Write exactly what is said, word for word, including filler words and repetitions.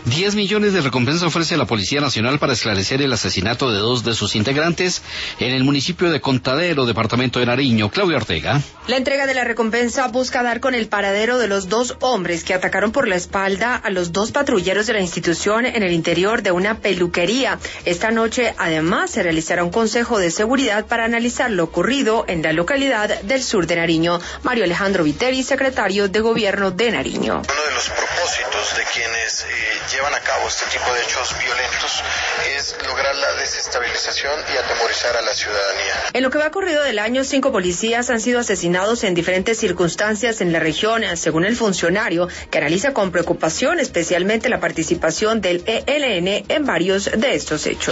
diez millones de recompensa ofrece la Policía Nacional para esclarecer el asesinato de dos de sus integrantes en el municipio de Contadero, departamento de Nariño. Claudia Ortega. La entrega de la recompensa busca dar con el paradero de los dos hombres que atacaron por la espalda a los dos patrulleros de la institución en el interior de una peluquería. Esta noche, además, se realizará un consejo de seguridad para analizar lo ocurrido en la localidad del sur de Nariño. Mario Alejandro Viteri, secretario de Gobierno de Nariño. Uno de los propósitos de quienes eh, llevan a cabo este tipo de hechos violentos es lograr la desestabilización y atemorizar a la ciudadanía. En lo que va corrido del año, cinco policías han sido asesinados en diferentes circunstancias en la región, según el funcionario, que analiza con preocupación especialmente la participación del E L N en varios de estos hechos.